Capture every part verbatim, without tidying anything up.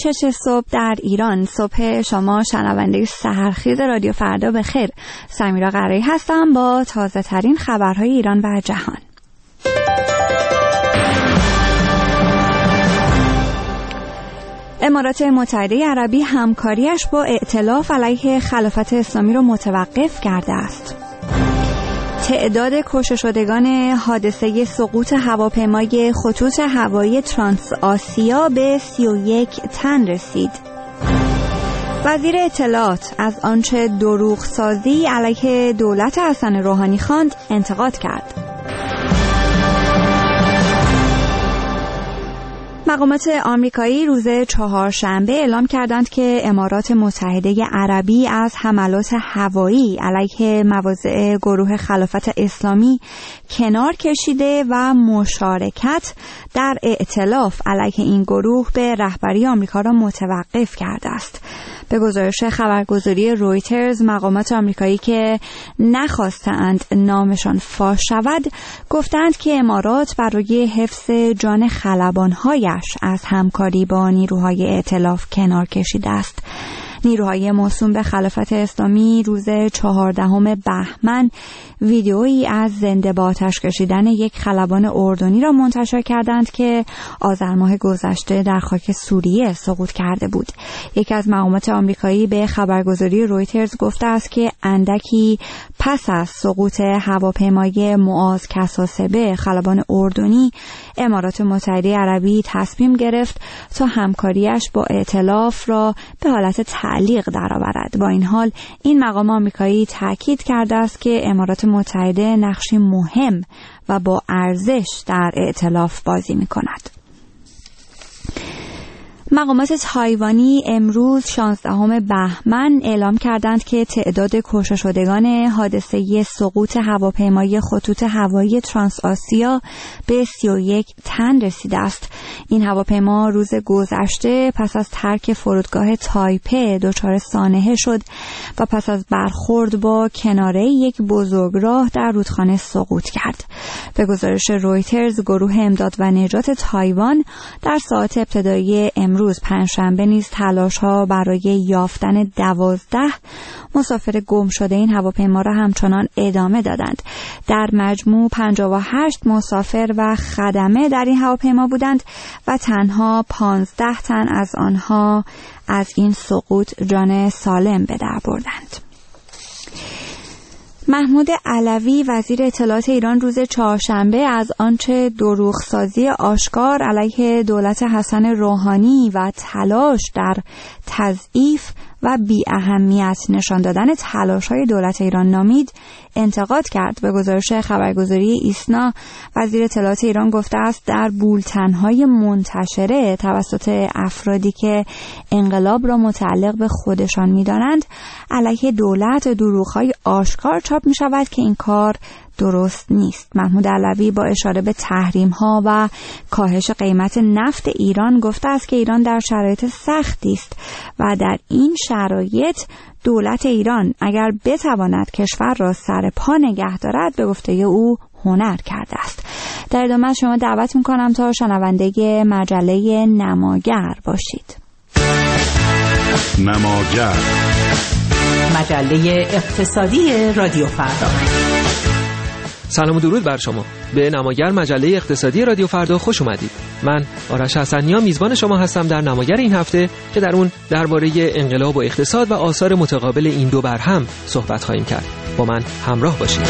چش صبح در ایران. صبح شما شنونده سحرخیز رادیو فردا بخیر. سمیرا قرایی هستم با تازه ترین خبرهای ایران و جهان. امارات متحده عربی همکاریش با ائتلاف علیه خلافت اسلامی را متوقف کرده است. تعداد کشته شدگان حادثه سقوط هواپیمای خطوط هوایی ترانس آسیا به سی و یک تن رسید. وزیر اطلاعات از آنچه دروغ سازی علیه دولت حسن روحانی خواند انتقاد کرد. مقامات آمریکایی روز چهارشنبه اعلام کردند که امارات متحده عربی از حملات هوایی علیه مواضع گروه خلافت اسلامی کنار کشیده و مشارکت در ائتلاف علیه این گروه به رهبری آمریکا را متوقف کرده است. به گزارش خبرگزاری رویترز، مقامات آمریکایی که نخواستند نامشان فاش شود گفتند که امارات برای حفظ جان خلبانهایش از همکاری با نیروهای ائتلاف کنار کشیده است. نیروهای موسوم به خلافت اسلامی روز چهاردهم بهمن ویدئویی از زنده با آتش کشیدن یک خلبان اردنی را منتشر کردند که آذر ماه گذشته در خاک سوریه سقوط کرده بود. یکی از مقامات آمریکایی به خبرگزاری رویترز گفته است که اندکی پس از سقوط هواپیمای معاذ کساسبه خلبان اردنی، امارات متحده عربی تصمیم گرفت تا همکاریش با ائتلاف را به حالت تعلیق درآورد. با این حال این مقام آمریکایی تاکید کرده است که امارات متحده نقشی مهم و با ارزش در ائتلاف بازی می‌کند. مقامات تایوانی امروز شانزدهم بهمن اعلام کردند که تعداد کشته شدگان حادثه سقوط هواپیمای خطوط هوایی ترانس آسیا به سی و یک تن رسیده است. این هواپیما روز گذشته پس از ترک فرودگاه تایپه دچار سانحه شد و پس از برخورد با کناره یک بزرگراه در رودخانه سقوط کرد. به گزارش رویترز، گروه امداد و نجات تایوان در ساعات ابتدایی امروز روز پنجشنبه نیز تلاش‌ها برای یافتن دوازده مسافر گم شده این هواپیما را همچنان ادامه دادند. در مجموع پنجاه و هشت مسافر و خدمه در این هواپیما بودند و تنها پانزده تن از آنها از این سقوط جان سالم به در بردند. محمود علوی وزیر اطلاعات ایران روز چهارشنبه از آنچه دروغسازی آشکار علیه دولت حسن روحانی و تلاش در تضعیف و بی اهمیت نشان دادن تلاش‌های دولت ایران نامید انتقاد کرد. به گزارش خبرگزاری ایسنا، وزیر اطلاعات ایران گفته است در بولتن‌های منتشره توسط افرادی که انقلاب را متعلق به خودشان می‌دانند علیه دولت دروغ‌های آشکار چاپ می‌شود که این کار درست نیست. محمود علوی با اشاره به تحریم‌ها و کاهش قیمت نفت ایران گفته است که ایران در شرایط سختی است و در این شرایط دولت ایران اگر بتواند کشور را سر پا نگه دارد به گفته او هنر کرده است. در ادامه شما دعوت می‌کنم تا شنونده مجله نماگر باشید. نماگر، مجله اقتصادی رادیو فردا. سلام و درود بر شما. به نماگر مجله اقتصادی رادیو فردا خوش اومدید. من آرش حسنیا میزبان شما هستم در نماگر این هفته که در اون درباره انقلاب و اقتصاد و آثار متقابل این دو برهم صحبت خواهیم کرد. با من همراه باشید.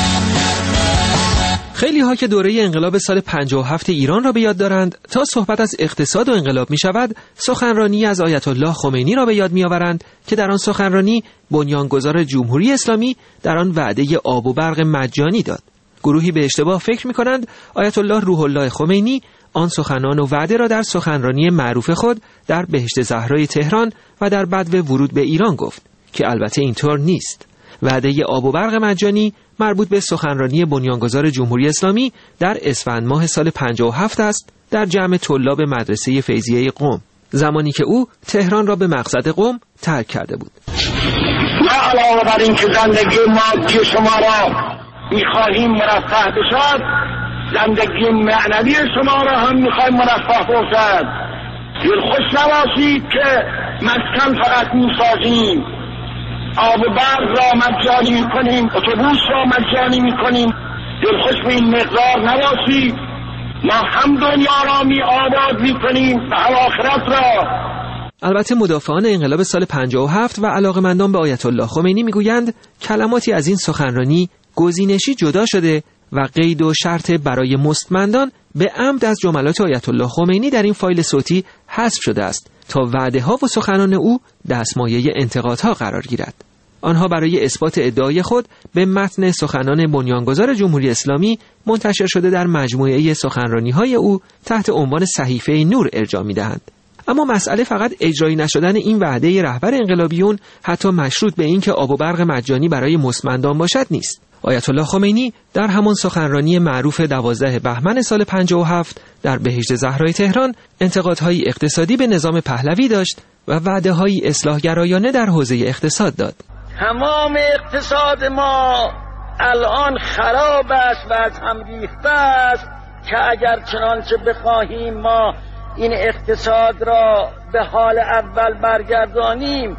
خیلی ها که دوره انقلاب سال پنجاه و هفت ایران را به یاد دارند، تا صحبت از اقتصاد و انقلاب می شود، سخنرانی از آیت الله خمینی را به یاد می آورند که در آن سخنرانی بنیانگذار جمهوری اسلامی در آن وعده آب و برق مجانی داد. گروهی به اشتباه فکر می کنند آیت الله روح الله خمینی آن سخنان و وعده را در سخنرانی معروف خود در بهشت زهرای تهران و در بدو ورود به ایران گفت که البته اینطور نیست. وعده آب و برق مجانی مربوط به سخنرانی بنیانگذار جمهوری اسلامی در اسفند ماه سال پنجاه و هفت است در جمع طلاب مدرسه فیضیه قم، زمانی که او تهران را به مقصد قم ترک کرده بود. ما علاوه بر این که زندگی مادی شما را می‌خواهیم مرفه بشد، زندگی معنوی شما را هم می‌خواهیم مرفه باشد. دلخوش نباشید که مسکن فقط میسازیم، آب و برق را مجانی میکنیم، اتوبوس را مجانی میکنیم. دلخوش به این مقدار نباشید. ما هم دنیا را می آباد میکنیم و هم آخرت را. البته مدافعان انقلاب سال پنجاه و هفت و علاقه‌مندان به آیت الله خمینی میگویند کلماتی از این سخنرانی گزینشی جدا شده و قید و شرط برای مستمندان به عمد از جملات آیت الله خمینی در این فایل صوتی حذف شده است تا وعده ها و سخنان او دستمایه انتقادها قرار گیرد. آنها برای اثبات ادعای خود به متن سخنان بنیانگذار جمهوری اسلامی منتشر شده در مجموعه سخنرانی‌های او تحت عنوان صحیفه نور ارجاع می‌دهند. اما مسئله فقط اجرایی نشدن این وعده رهبر انقلابیون حتی مشروط به این که آب و برق مجانی برای مستمندان باشد نیست. آیت الله خمینی در همان سخنرانی معروف دوازده بهمن سال پنجاه و هفت در بهشت زهرای تهران انتقادهای اقتصادی به نظام پهلوی داشت و وعده‌های اصلاح‌گرایانه در حوزه اقتصاد داد. تمام اقتصاد ما الان خراب است و از هم ریخته است که اگر چنانچه بخواهیم ما این اقتصاد را به حال اول برگردانیم،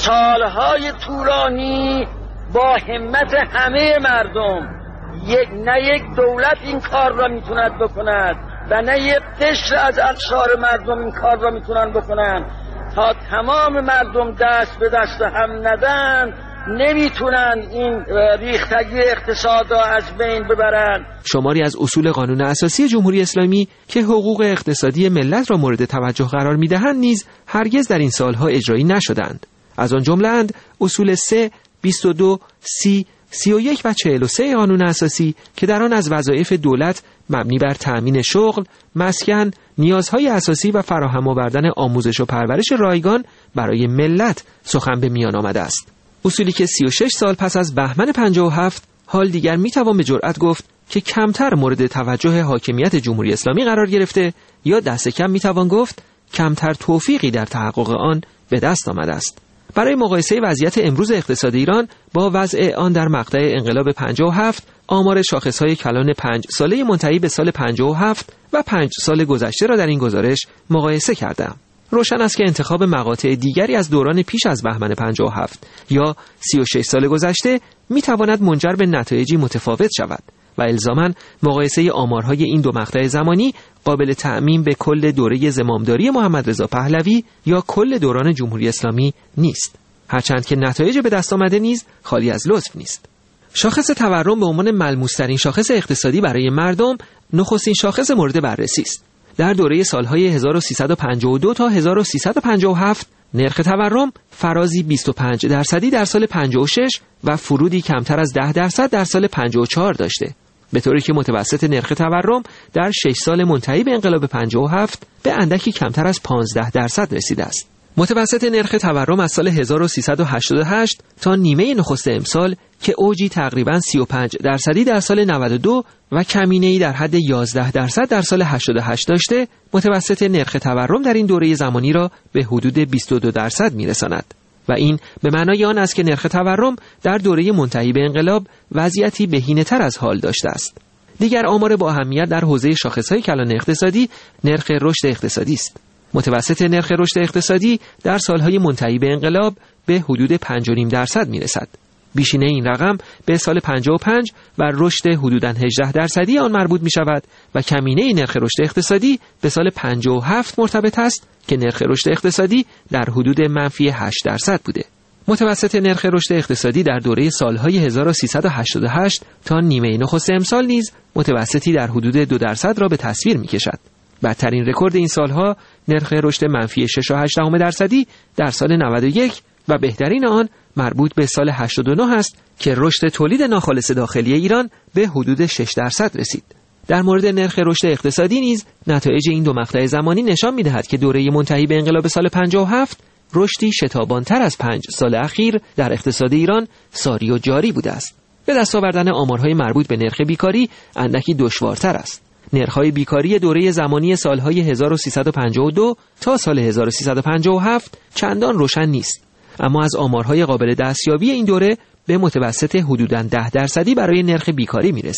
سالهای طولانی با همت همه مردم، یک نه یک دولت این کار را میتوند بکند و نه یک قشر از اقشار مردم این کار را میتونن بکنن. تا تمام مردم دست به دست هم ندن نمیتونن این ریختگی اقتصاد را از بین ببرن. شماری از اصول قانون اساسی جمهوری اسلامی که حقوق اقتصادی ملت را مورد توجه قرار میدهند نیز هرگز در این سالها اجرایی نشدند. از آن جمله اند اصول سه، بیست و دو، سی، سی و یک و چهل و سه قانون اساسی که در آن از وظایف دولت مبنی بر تأمین شغل، مسکن، نیازهای اساسی و فراهم آوردن آموزش و پرورش رایگان برای ملت سخن به میان آمده است. اصولی که سی و شش سال پس از بهمن پنجاه و هفت حال دیگر میتوان به جرأت گفت که کمتر مورد توجه حاکمیت جمهوری اسلامی قرار گرفته یا دست کم میتوان گفت کمتر توفیقی در تحقق آن به دست آمده است. برای مقایسه وضعیت امروز اقتصاد ایران با وضع آن در مقطع انقلاب پنجاه و هفت آمار شاخص‌های کلان پنج ساله منتهی به سال پنجاه و هفت و پنج سال گذشته را در این گزارش مقایسه کردم. روشن است که انتخاب مقاطع دیگری از دوران پیش از بهمن پنجاه و هفت یا سی و شش سال گذشته میتواند منجر به نتایجی متفاوت شود و الزاماً مقایسه آمارهای این دو مقطع زمانی قابل تعمیم به کل دوره زمامداری محمد رضا پهلوی یا کل دوران جمهوری اسلامی نیست، هرچند که نتایج به دست آمده نیز خالی از لطف نیست. شاخص تورم به عنوان ملموس‌ترین شاخص اقتصادی برای مردم نخستین شاخص مورد بررسی است. در دوره سالهای هزار و سیصد و پنجاه و دو تا هزار و سیصد و پنجاه و هفت نرخ تورم فرازی بیست و پنج درصدی در سال پنجاه و شش و فرودی کمتر از ده درصد در سال پنجاه و چهار داشته، به طوری که متوسط نرخ تورم در شش سال منتهی به انقلاب پنجاه و هفت به اندکی کمتر از پانزده درصد رسیده است. متوسط نرخ تورم از سال هزار و سیصد و هشتاد و هشت تا نیمه نخست امسال که اوجی تقریباً سی و پنج درصدی در سال نود و دو و کمینه‌ای در حد یازده درصد در سال هشتاد و هشت داشته، متوسط نرخ تورم در این دوره زمانی را به حدود بیست و دو درصد می‌رساند و این به معنای آن است که نرخ تورم در دوره منتهی به انقلاب وضعیتی بهینه‌تر از حال داشته است. دیگر آمار با اهمیت در حوزه شاخص‌های کلان اقتصادی نرخ رشد اقتصادی است. متوسط نرخ رشد اقتصادی در سالهای منتهی به انقلاب به حدود پنج و نیم درصد میرسد. بیشینه این رقم به سال پنجاه و پنج و رشد حدوداً هجده درصدی آن مربوط می شود و کمینه نرخ رشد اقتصادی به سال پنجاه و هفت مرتبط است که نرخ رشد اقتصادی در حدود منفی هشت درصد بوده. متوسط نرخ رشد اقتصادی در دوره سالهای هزار و سیصد و هشتاد و هشت تا نیمه نخست امسال نیز متوسطی در حدود دو درصد را به تصویر می کشد. بدترین رکورد این سالها نرخ رشد منفی شش و هشت دهم درصدی در سال نود و یک و بهترین آن مربوط به سال هشتاد و نه است که رشد تولید ناخالص داخلی ایران به حدود شش درصد رسید. در مورد نرخ رشد اقتصادی نیز نتایج این دو مقطع زمانی نشان می‌دهد که دوره منتهی به انقلاب سال پنجاه و هفت رشدی شتابان‌تر از پنج سال اخیر در اقتصاد ایران ساری و جاری بوده است. به دست آوردن آمارهای مربوط به نرخ بیکاری اندکی دشوارتر است. نرخ‌های بیکاری دوره زمانی سالهای هزار و سیصد و پنجاه و دو تا سال هزار و سیصد و پنجاه و هفت چندان روشن نیست، اما از آمارهای قابل دستیابی این دوره به متوسط حدوداً ده درصدی برای نرخ بیکاری می‌رسیم.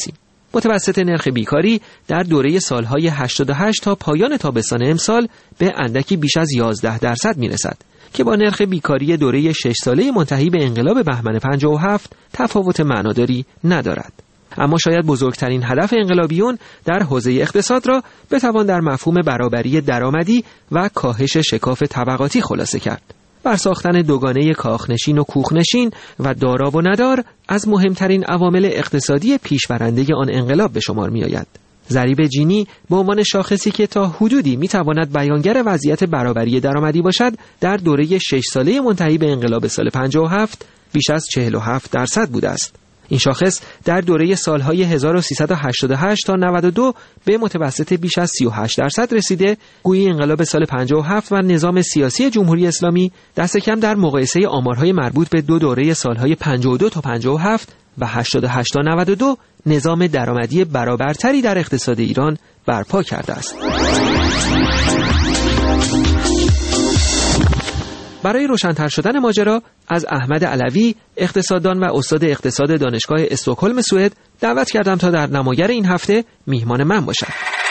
متوسط نرخ بیکاری در دوره سالهای هشتاد و هشت تا پایان تابستان امسال به اندکی بیش از یازده درصد میرسد که با نرخ بیکاری دوره شش ساله منتهی به انقلاب بهمن پنجاه و هفت تفاوت معناداری ندارد. اما شاید بزرگترین هدف انقلابیون در حوزه اقتصاد را بتوان در مفهوم برابری درآمدی و کاهش شکاف طبقاتی خلاصه کرد. برساختن دوگانه کاخنشین و کوخنشین و دارا و ندار از مهمترین عوامل اقتصادی پیشبرنده آن انقلاب به شمار می آید. ضریب جینی به عنوان شاخصی که تا حدودی می تواند بیانگر وضعیت برابری درآمدی باشد، در دوره شش ساله منتهی به انقلاب سال پنجاه و هفت بیش از چهل و هفت درصد بوده است. این شاخص در دوره سالهای هزار و سیصد و هشتاد و هشت تا نود و دو به متوسط بیش از سی و هشت درصد رسیده. گویی انقلاب سال پنجاه و هفت و نظام سیاسی جمهوری اسلامی دست کم در مقایسه آمارهای مربوط به دو دوره سالهای پنجاه و دو تا پنجاه و هفت و هشتاد و هشت تا نود و دو نظام درآمدی برابرتری در اقتصاد ایران برپا کرده است. برای روشن‌تر شدن ماجرا از احمد علوی، اقتصاددان و استاد اقتصاد دانشگاه استکهلم سوئد، دعوت کردم تا در نماگر این هفته میهمان من باشد.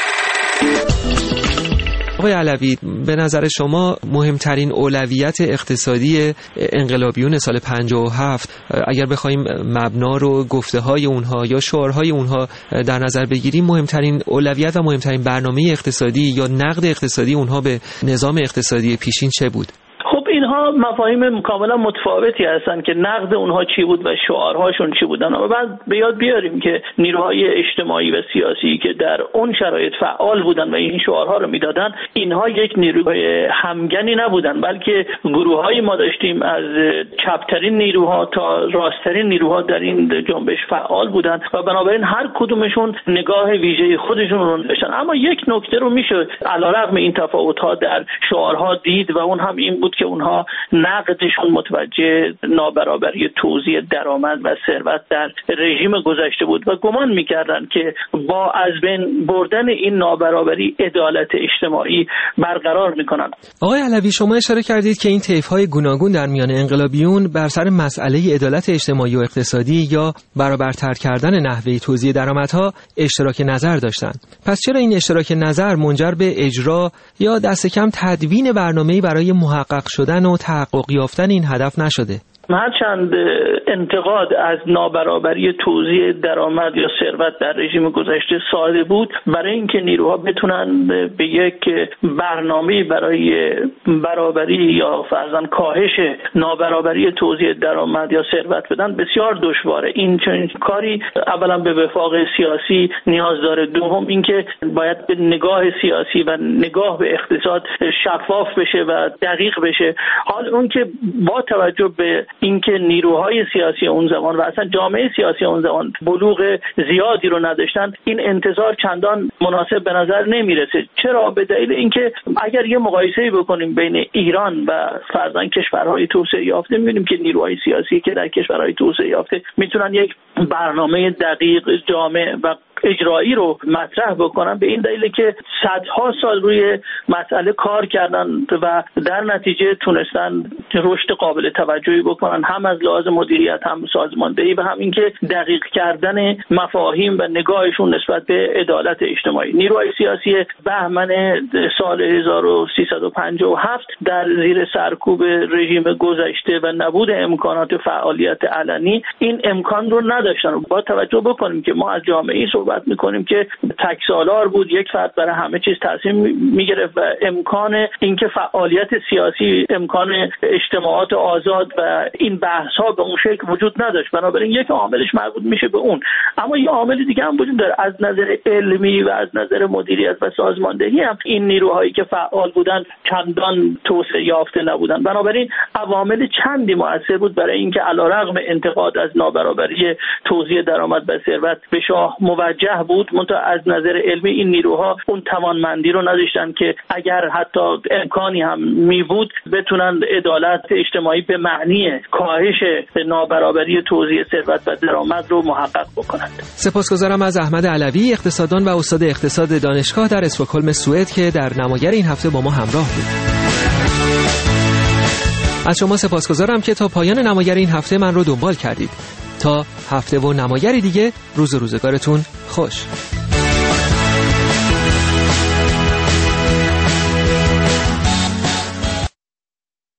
آقای علوی، به نظر شما مهمترین اولویت اقتصادی انقلابیون سال پنجاه و هفت، اگر بخوایم مبنا رو گفته‌های اونها یا شعارهای اونها در نظر بگیریم، مهمترین اولویت و مهمترین برنامه اقتصادی یا نقد اقتصادی اونها به نظام اقتصادی پیشین چه بود؟ اینها مفاهیم کاملا متفاوتی هستند که نقد اونها چی بود و شعارهاشون چی بودن. و بعد به یاد بیاریم که نیروهای اجتماعی و سیاسی که در اون شرایط فعال بودن و این شعارها رو میدادن، اینها یک نیروهای همگنی نبودن، بلکه گروه‌های ما داشتیم از چپترین نیروها تا راستترین نیروها در این جنبش فعال بودن و بنابراین هر کدومشون نگاه ویژه خودشون رو داشتن. اما یک نکته رو میشه علیرغم این تفاوت‌ها در شعارها دید و اون هم این بود که اونها نقدشون متوجه نابرابری توزیع درآمد و ثروت در رژیم گذشته بود و گمان می‌کردند که با از بین بردن این نابرابری عدالت اجتماعی برقرار می‌کنند. آقای علوی، شما اشاره کردید که این طیف‌های گوناگون در میان انقلابیون بر سر مسئله عدالت اجتماعی و اقتصادی یا برابرتر کردن نحوه توزیع درآمدها اشتراک نظر داشتند. پس چرا این اشتراک نظر منجر به اجرا یا دست کم تدوین برنامه‌ای برای محقق شدن و تحقق یافتن این هدف نشده؟ هرچند انتقاد از نابرابری توزیع درآمد یا ثروت در رژیم گذشته ساده بود، برای اینکه نیروها بتونن به یک برنامه برای برابری یا فرضاً کاهش نابرابری توزیع درآمد یا ثروت بدن بسیار دشواره. این چنین کاری اولا به وفاق سیاسی نیاز داره، دوم اینکه باید به نگاه سیاسی و نگاه به اقتصاد شفاف بشه و دقیق بشه. حال اون که با توجه به اینکه نیروهای سیاسی اون زمان و اصلا جامعه سیاسی اون زمان بلوغ زیادی رو نداشتن، این انتظار چندان مناسب به نظر نمیرسه. چرا؟ به دلیل اینکه اگر یه مقایسه‌ای بکنیم بین ایران و فرضاً کشورهای توسعه یافته، می‌بینیم که نیروهای سیاسی که در کشورهای توسعه یافته میتونن یک برنامه دقیق، جامع و اجرایی رو مطرح بکنن، به این دلیل که صدها سال روی مسئله کار کردن و در نتیجه تونستن رشد قابل توجهی بکنن، هم از لحاظ مدیریت، هم سازماندهی و هم اینکه دقیق کردن مفاهیم و نگاهشون نسبت به عدالت اجتماعی. نیروهای سیاسی بهمن سال هزار و سیصد و پنجاه و هفت در زیر سرکوب رژیم گذشته و نبود امکانات فعالیت علنی این امکان رو نداشتن. با توجه بکنیم که ما از جامعه‌ای صحبت میکنیم که تک سالار بود، یک فرد برای همه چیز تصمیم میگرفت و امکان اینکه فعالیت سیاسی، امکان اجتماعات آزاد و این بحث ها به اون شکل وجود نداشت. بنابراین یک عاملش مربوط میشه به اون. اما یه عامل دیگه هم وجود داره، از نظر علمی و از نظر مدیریت و سازماندهی هم این نیروهایی که فعال بودن چندان توسعه یافته نبودن. بنابراین عوامل چندی مؤثر بود برای اینکه علیرغم انتقاد از نابرابری توزیع درآمد و ثروت به شاه موجه بود، منتها از نظر علمی این نیروها اون توانمندی رو نداشتن که اگر حتی امکانی هم می بود بتونن عدالت اجتماعی به معنی کاهش نابرابری توزیع ثروت و درآمد رو محقق بکنند. سپاسگزارم از احمد علوی، اقتصاددان و استاد اقتصاد دانشگاه در استکهلم سوئد که در نماگر این هفته با ما همراه بود. از شما سپاسگزارم که تا پایان نماگر این هفته من رو دنبال کردید. تا هفته و نمایری دیگه، روز و روزگارتون خوش.